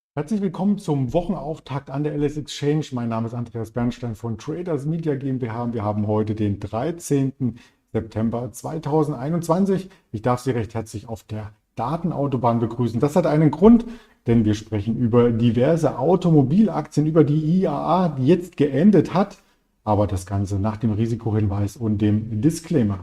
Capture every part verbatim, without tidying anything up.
Herzlich willkommen zum Wochenauftakt an der L S Exchange. Mein Name ist Andreas Bernstein von Traders Media GmbH. Und wir haben heute den dreizehnten September zweitausendeinundzwanzig. Ich darf Sie recht herzlich auf der Datenautobahn begrüßen. Das hat einen Grund, denn wir sprechen über diverse Automobilaktien, über die I A A, die jetzt geendet hat. Aber das Ganze nach dem Risikohinweis und dem Disclaimer.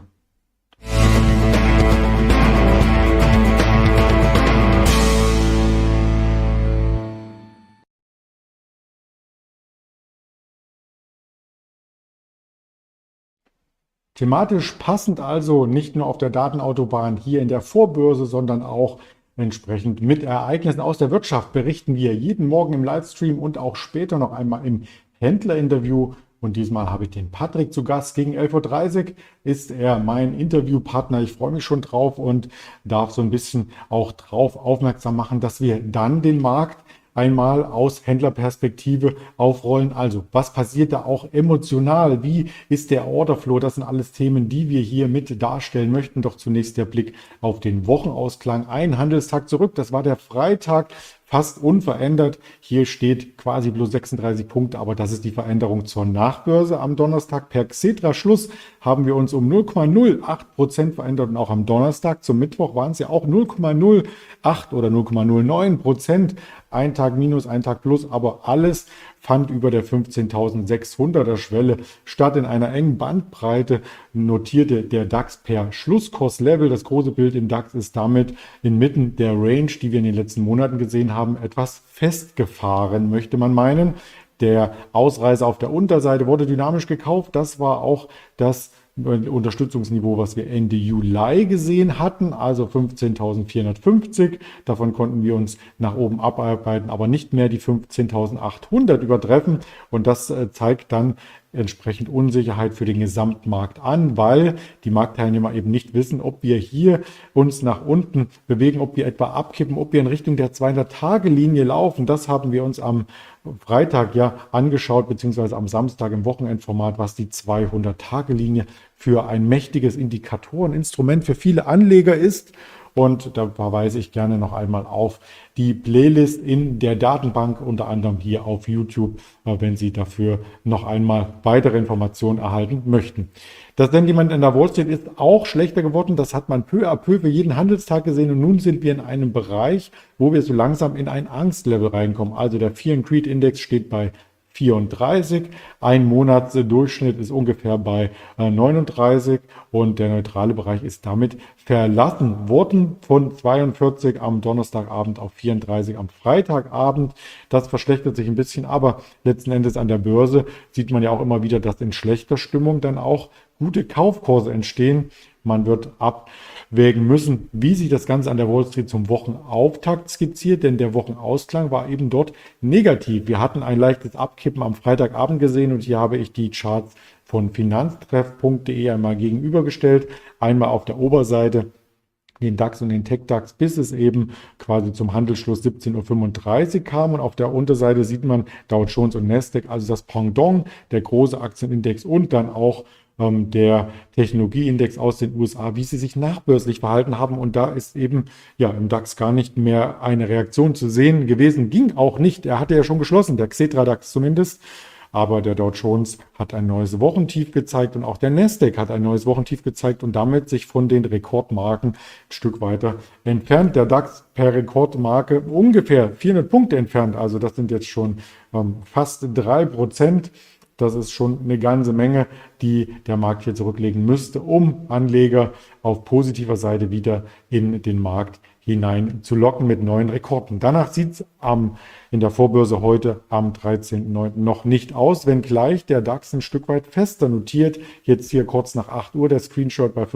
Thematisch passend also nicht nur auf der Datenautobahn hier in der Vorbörse, sondern auch entsprechend mit Ereignissen aus der Wirtschaft berichten wir jeden Morgen im Livestream und auch später noch einmal im Händlerinterview. Und diesmal habe ich den Patrick zu Gast. Gegen elf Uhr dreißig ist er mein Interviewpartner. Ich freue mich schon drauf und darf so ein bisschen auch drauf aufmerksam machen, dass wir dann den Markt einmal aus Händlerperspektive aufrollen. Also, was passiert da auch emotional? Wie ist der Orderflow? Das sind alles Themen, die wir hier mit darstellen möchten. Doch zunächst der Blick auf den Wochenausklang. Ein Handelstag zurück, das war der Freitag. Fast unverändert. Hier steht quasi bloß sechsunddreißig Punkte, aber das ist die Veränderung zur Nachbörse am Donnerstag. Per Xetra-Schluss haben wir uns um null Komma null acht Prozent verändert und auch am Donnerstag zum Mittwoch waren es ja auch null Komma null acht oder null Komma null neun Prozent. Ein Tag minus, ein Tag plus, aber alles fand über der fünfzehntausendsechshunderter Schwelle statt. In einer engen Bandbreite notierte der DAX per Schlusskurslevel. Das große Bild im DAX ist damit inmitten der Range, die wir in den letzten Monaten gesehen haben, etwas festgefahren, möchte man meinen. Der Ausreißer auf der Unterseite wurde dynamisch gekauft. Das war auch das Unterstützungsniveau, was wir Ende Juli gesehen hatten, also fünfzehntausendvierhundertfünfzig. Davon konnten wir uns nach oben abarbeiten, aber nicht mehr die fünfzehntausendachthundert übertreffen. Und das zeigt dann entsprechend Unsicherheit für den Gesamtmarkt an, weil die Marktteilnehmer eben nicht wissen, ob wir hier uns nach unten bewegen, ob wir etwa abkippen, ob wir in Richtung der zweihundert-Tage-Linie laufen. Das haben wir uns am Freitag ja angeschaut, beziehungsweise am Samstag im Wochenendformat, was die zweihundert-Tage-Linie für ein mächtiges Indikatoreninstrument für viele Anleger ist. Und da verweise ich gerne noch einmal auf die Playlist in der Datenbank, unter anderem hier auf YouTube, wenn Sie dafür noch einmal weitere Informationen erhalten möchten. Das Sentiment in der Wall Street ist auch schlechter geworden. Das hat man peu à peu für jeden Handelstag gesehen. Und nun sind wir in einem Bereich, wo wir so langsam in ein Angstlevel reinkommen. Also der Fear and Greed Index steht bei vierunddreißig, ein Monatsdurchschnitt ist ungefähr bei neununddreißig und der neutrale Bereich ist damit verlassen worden von zweiundvierzig am Donnerstagabend auf vierunddreißig am Freitagabend. Das verschlechtert sich ein bisschen, aber letzten Endes an der Börse sieht man ja auch immer wieder, dass in schlechter Stimmung dann auch gute Kaufkurse entstehen. Man wird abwägen müssen, wie sich das Ganze an der Wall Street zum Wochenauftakt skizziert, denn der Wochenausklang war eben dort negativ. Wir hatten ein leichtes Abkippen am Freitagabend gesehen und hier habe ich die Charts von finanztreff punkt de einmal gegenübergestellt. Einmal auf der Oberseite den DAX und den Tech-DAX, bis es eben quasi zum Handelsschluss siebzehn Uhr fünfunddreißig kam. Und auf der Unterseite sieht man Dow Jones und Nasdaq, also das Pendant, der große Aktienindex und dann auch ähm, der Technologieindex aus den U S A, wie sie sich nachbörslich verhalten haben. Und da ist eben ja im DAX gar nicht mehr eine Reaktion zu sehen gewesen. Ging auch nicht. Er hatte ja schon geschlossen, der Xetra-DAX zumindest. Aber der Dow Jones hat ein neues Wochentief gezeigt und auch der Nasdaq hat ein neues Wochentief gezeigt und damit sich von den Rekordmarken ein Stück weiter entfernt. Der DAX per Rekordmarke ungefähr vierhundert Punkte entfernt. Also das sind jetzt schon ähm, fast drei Prozent. Das ist schon eine ganze Menge, die der Markt hier zurücklegen müsste, um Anleger auf positiver Seite wieder in den Markt hinein zu locken mit neuen Rekorden. Danach sieht es ähm, in der Vorbörse heute am dreizehnten neunten noch nicht aus, wenngleich der DAX ein Stück weit fester notiert. Jetzt hier kurz nach acht Uhr der Screenshot bei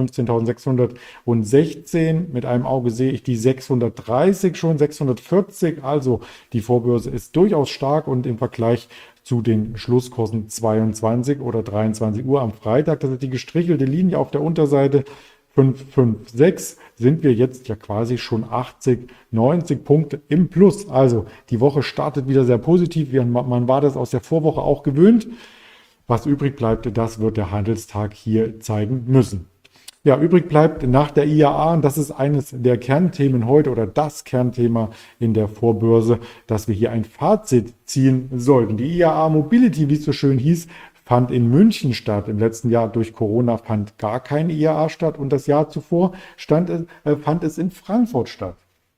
fünfzehntausendsechshundertsechzehn. Mit einem Auge sehe ich die sechshundertdreißig schon, sechshundertvierzig. Also die Vorbörse ist durchaus stark und im Vergleich zu den Schlusskursen zweiundzwanzig oder dreiundzwanzig Uhr am Freitag, das ist die gestrichelte Linie auf der Unterseite, fünf fünf sechs, sind wir jetzt ja quasi schon achtzig, neunzig Punkte im Plus. Also die Woche startet wieder sehr positiv. Man war das aus der Vorwoche auch gewöhnt. Was übrig bleibt, das wird der Handelstag hier zeigen müssen. Ja, übrig bleibt nach der I A A, und das ist eines der Kernthemen heute oder das Kernthema in der Vorbörse, dass wir hier ein Fazit ziehen sollten. Die I A A Mobility, wie es so schön hieß, fand in München statt. Im letzten Jahr durch Corona fand gar keine I A A statt und das Jahr zuvor stand es, äh, fand es in Frankfurt statt.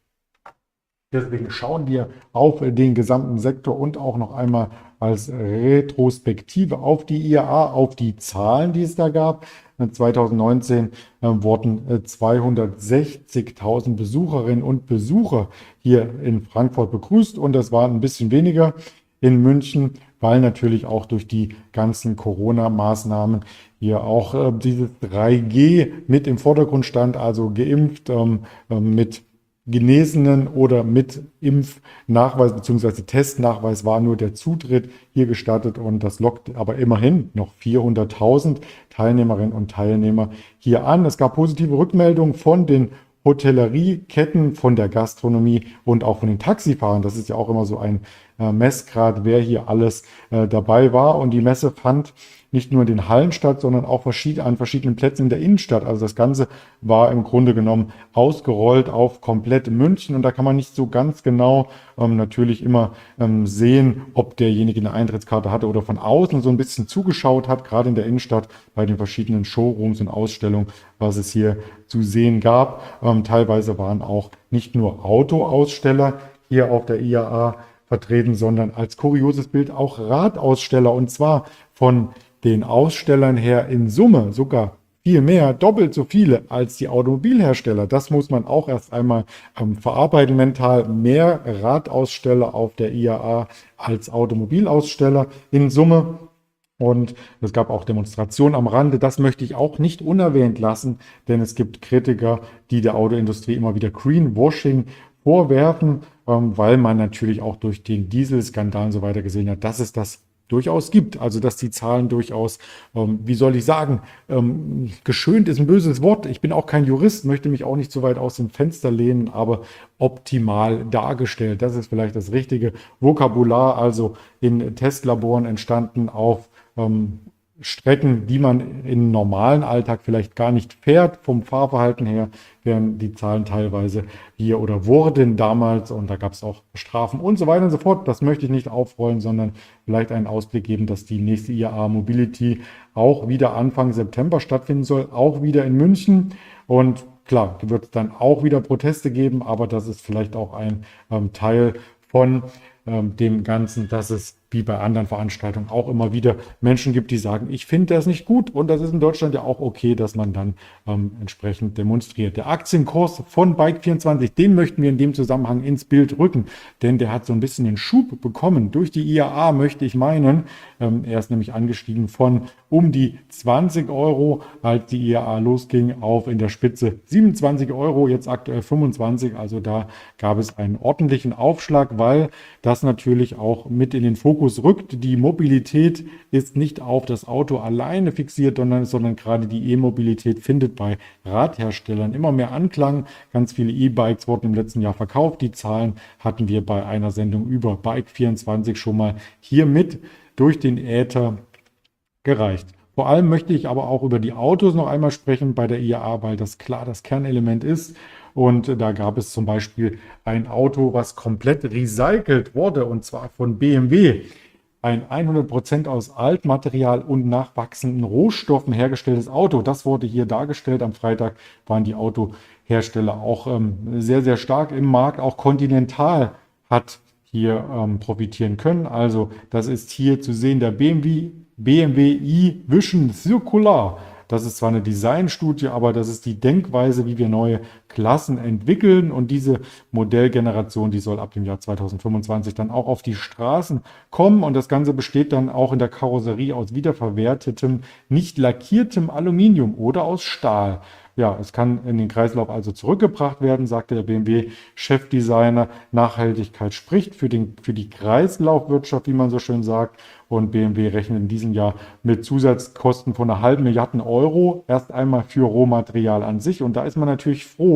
Deswegen schauen wir auf den gesamten Sektor und auch noch einmal als Retrospektive auf die I A A, auf die Zahlen, die es da gab. zwanzig neunzehn äh, wurden äh, zweihundertsechzigtausend Besucherinnen und Besucher hier in Frankfurt begrüßt und das waren ein bisschen weniger in München, weil natürlich auch durch die ganzen Corona-Maßnahmen hier auch äh, dieses drei G mit im Vordergrund stand, also geimpft ähm, äh, mit Genesenen oder mit Impfnachweis bzw. Testnachweis war nur der Zutritt hier gestattet und das lockt aber immerhin noch vierhunderttausend Teilnehmerinnen und Teilnehmer hier an. Es gab positive Rückmeldungen von den Hotellerieketten, von der Gastronomie und auch von den Taxifahrern. Das ist ja auch immer so ein äh, Messgrad, wer hier alles äh, dabei war. Und die Messe fand nicht nur in den Hallen statt, sondern auch verschied an verschiedenen Plätzen in der Innenstadt. Also das Ganze war im Grunde genommen ausgerollt auf komplett München und da kann man nicht so ganz genau ähm, natürlich immer ähm, sehen, ob derjenige eine Eintrittskarte hatte oder von außen so ein bisschen zugeschaut hat, gerade in der Innenstadt bei den verschiedenen Showrooms und Ausstellungen, was es hier zu sehen gab. Ähm, teilweise waren auch nicht nur Autoaussteller hier auf der I A A vertreten, sondern als kurioses Bild auch Radaussteller und zwar von den Ausstellern her in Summe sogar viel mehr, doppelt so viele als die Automobilhersteller. Das muss man auch erst einmal ähm, verarbeiten mental. Mehr Radaussteller auf der I A A als Automobilaussteller in Summe. Und es gab auch Demonstrationen am Rande. Das möchte ich auch nicht unerwähnt lassen, denn es gibt Kritiker, die der Autoindustrie immer wieder Greenwashing vorwerfen, ähm, weil man natürlich auch durch den Dieselskandal und so weiter gesehen hat, dass es das durchaus gibt. Also dass die Zahlen durchaus, ähm, wie soll ich sagen, ähm, geschönt ist ein böses Wort. Ich bin auch kein Jurist, möchte mich auch nicht so weit aus dem Fenster lehnen, aber optimal dargestellt. Das ist vielleicht das richtige Vokabular, also in Testlaboren entstanden auf ähm, Strecken, die man im normalen Alltag vielleicht gar nicht fährt, vom Fahrverhalten her, wären die Zahlen teilweise hier oder wurden damals, und da gab es auch Strafen und so weiter und so fort. Das möchte ich nicht aufrollen, sondern vielleicht einen Ausblick geben, dass die nächste I A A Mobility auch wieder Anfang September stattfinden soll, auch wieder in München. Und klar, wird es dann auch wieder Proteste geben, aber das ist vielleicht auch ein ähm, Teil von ähm, dem Ganzen, dass es wie bei anderen Veranstaltungen auch immer wieder Menschen gibt, die sagen, ich finde das nicht gut und das ist in Deutschland ja auch okay, dass man dann ähm, entsprechend demonstriert. Der Aktienkurs von Bike vierundzwanzig, den möchten wir in dem Zusammenhang ins Bild rücken, denn der hat so ein bisschen den Schub bekommen. Durch die I A A möchte ich meinen, ähm, er ist nämlich angestiegen von um die zwanzig Euro, als die I A A losging, auf in der Spitze siebenundzwanzig Euro, jetzt aktuell fünfundzwanzig. Also da gab es einen ordentlichen Aufschlag, weil das natürlich auch mit in den Fokus rückt. Die Mobilität ist nicht auf das Auto alleine fixiert, sondern, sondern gerade die E-Mobilität findet bei Radherstellern immer mehr Anklang. Ganz viele E-Bikes wurden im letzten Jahr verkauft. Die Zahlen hatten wir bei einer Sendung über Bike vierundzwanzig schon mal hier mit durch den Äther gereicht. Vor allem möchte ich aber auch über die Autos noch einmal sprechen bei der I A A, weil das klar das Kernelement ist. Und da gab es zum Beispiel ein Auto, was komplett recycelt wurde, und zwar von B M W. Ein hundert Prozent aus Altmaterial und nachwachsenden Rohstoffen hergestelltes Auto. Das wurde hier dargestellt. Am Freitag waren die Autohersteller auch ähm, sehr, sehr stark im Markt. Auch Continental hat hier ähm, profitieren können. Also das ist hier zu sehen der B M W, B M W i Vision Circular. Das ist zwar eine Designstudie, aber das ist die Denkweise, wie wir neue Klassen entwickeln. Und diese Modellgeneration, die soll ab dem Jahr zweitausendfünfundzwanzig dann auch auf die Straßen kommen. Und das Ganze besteht dann auch in der Karosserie aus wiederverwertetem, nicht lackiertem Aluminium oder aus Stahl. Ja, es kann in den Kreislauf also zurückgebracht werden, sagte der B M W-Chefdesigner. Nachhaltigkeit spricht für den, für die Kreislaufwirtschaft, wie man so schön sagt. Und B M W rechnet in diesem Jahr mit Zusatzkosten von einer halben Milliarde Euro. Erst einmal für Rohmaterial an sich. Und da ist man natürlich froh,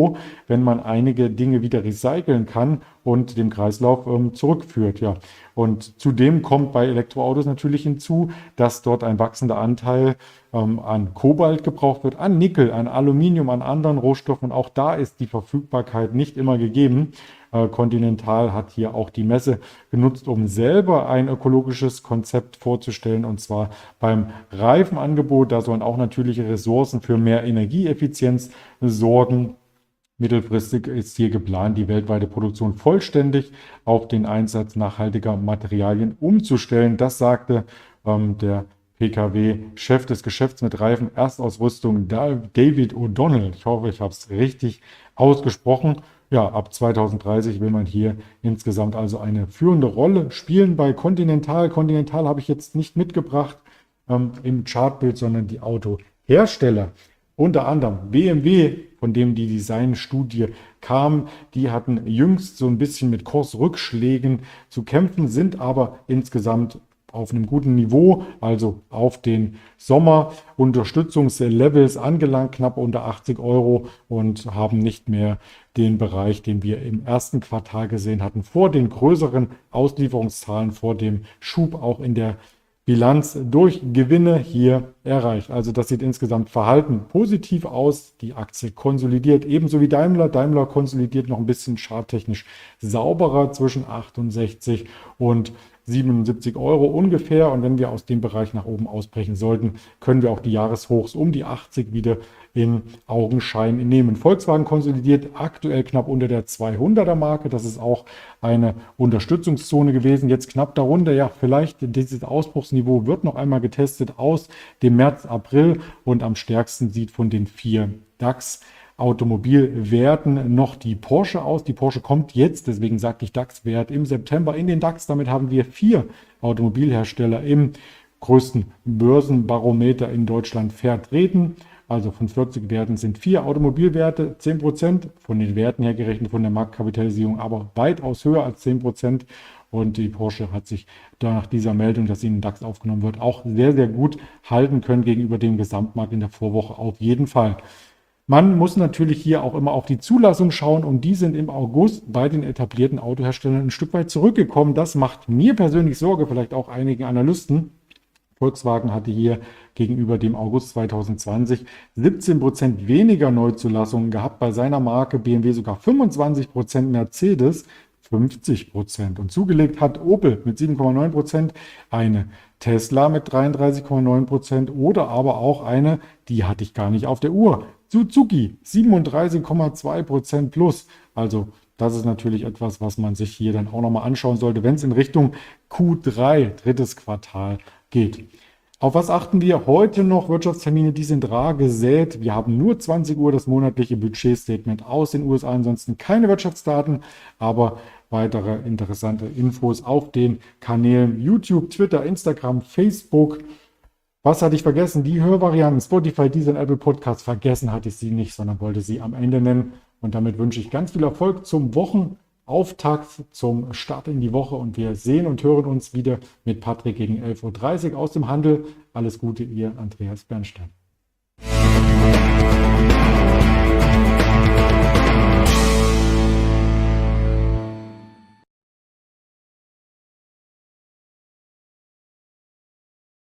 froh, wenn man einige Dinge wieder recyceln kann und dem Kreislauf ähm, zurückführt. Ja. Und zudem kommt bei Elektroautos natürlich hinzu, dass dort ein wachsender Anteil ähm, an Kobalt gebraucht wird, an Nickel, an Aluminium, an anderen Rohstoffen. Auch da ist die Verfügbarkeit nicht immer gegeben. Äh, Continental hat hier auch die Messe genutzt, um selber ein ökologisches Konzept vorzustellen, und zwar beim Reifenangebot. Da sollen auch natürliche Ressourcen für mehr Energieeffizienz sorgen. Mittelfristig ist hier geplant, die weltweite Produktion vollständig auf den Einsatz nachhaltiger Materialien umzustellen. Das sagte ähm, der P K W-Chef des Geschäfts mit Reifen Erstausrüstung, David O'Donnell. Ich hoffe, ich habe es richtig ausgesprochen. Ja, ab zweitausenddreißig will man hier insgesamt also eine führende Rolle spielen bei Continental. Continental habe ich jetzt nicht mitgebracht ähm, im Chartbild, sondern die Autohersteller. Unter anderem B M W, von dem die Designstudie kam, die hatten jüngst so ein bisschen mit Kursrückschlägen zu kämpfen, sind aber insgesamt auf einem guten Niveau, also auf den Sommer-Unterstützungslevels angelangt, knapp unter achtzig Euro, und haben nicht mehr den Bereich, den wir im ersten Quartal gesehen hatten, vor den größeren Auslieferungszahlen, vor dem Schub auch in der Bilanz durch Gewinne hier erreicht. Also das sieht insgesamt verhalten positiv aus. Die Aktie konsolidiert, ebenso wie Daimler. Daimler konsolidiert noch ein bisschen charttechnisch sauberer zwischen achtundsechzig und siebenundsiebzig Euro ungefähr. Und wenn wir aus dem Bereich nach oben ausbrechen sollten, können wir auch die Jahreshochs um die achtzig wieder in Augenschein nehmen. Volkswagen konsolidiert aktuell knapp unter der zweihunderter Marke. Das ist auch eine Unterstützungszone gewesen. Jetzt knapp darunter. Ja, vielleicht dieses Ausbruchsniveau wird noch einmal getestet aus dem März, April, und am stärksten sieht von den vier DAX Automobilwerten noch die Porsche aus. Die Porsche kommt jetzt, deswegen sagte ich DAX-Wert, im September in den DAX. Damit haben wir vier Automobilhersteller im größten Börsenbarometer in Deutschland vertreten. Also von vierzig Werten sind vier Automobilwerte, zehn Prozent, von den Werten her gerechnet, von der Marktkapitalisierung aber weitaus höher als zehn Prozent. Und die Porsche hat sich da nach dieser Meldung, dass sie in den DAX aufgenommen wird, auch sehr, sehr gut halten können gegenüber dem Gesamtmarkt in der Vorwoche auf jeden Fall. Man muss natürlich hier auch immer auf die Zulassung schauen, und die sind im August bei den etablierten Autoherstellern ein Stück weit zurückgekommen. Das macht mir persönlich Sorge, vielleicht auch einigen Analysten. Volkswagen hatte hier gegenüber dem August zweitausendzwanzig siebzehn Prozent weniger Neuzulassungen gehabt, bei seiner Marke B M W sogar fünfundzwanzig Prozent, Mercedes fünfzig Prozent. Und zugelegt hat Opel mit sieben Komma neun Prozent, eine Tesla mit dreiunddreißig Komma neun Prozent oder aber auch eine, die hatte ich gar nicht auf der Uhr, Suzuki siebenunddreißig Komma zwei Prozent plus. Also das ist natürlich etwas, was man sich hier dann auch nochmal anschauen sollte, wenn es in Richtung Q drei, drittes Quartal geht. Auf was achten wir heute noch? Wirtschaftstermine, die sind rar gesät. Wir haben nur zwanzig Uhr das monatliche Budgetstatement aus den U S A, ansonsten keine Wirtschaftsdaten, aber weitere interessante Infos auf den Kanälen YouTube, Twitter, Instagram, Facebook. Was hatte ich vergessen? Die Hörvarianten Spotify, Deezer und Apple Podcasts. Vergessen hatte ich sie nicht, sondern wollte sie am Ende nennen. Und damit wünsche ich ganz viel Erfolg zum Wochenauftakt, zum Start in die Woche. Und wir sehen und hören uns wieder mit Patrick gegen elf Uhr dreißig aus dem Handel. Alles Gute, ihr Andreas Bernstein.